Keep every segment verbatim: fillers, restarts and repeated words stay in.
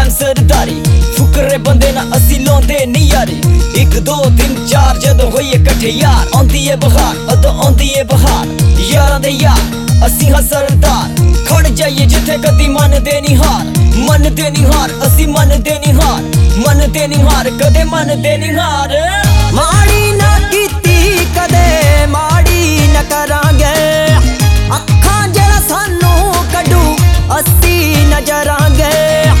जान सरदारी फुकरे बंदे ना असी लाउंदे नी यारी। एक दो तीन चार जदों होइए कट्ठे यार आंदी है बहार अदों आंदी है बहार यारां दे यार असी हां सरदार। खड़ जाइए जिथे कदी मनदे नी हार मनदे नी हार असी मनदे नी हार मनदे नी हार कदे मनदे नी हार। माड़ी ना कीती कदे माड़ी न करांगे अखां जड़ा सानू कड्डू असी नजरांगे।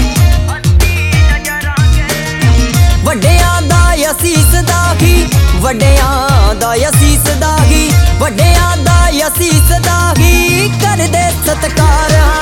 वड्डियां दा असीस दागी वड्डियां दा असीस दागी वड्डियां दा असीस दागी कर दे सत्कार।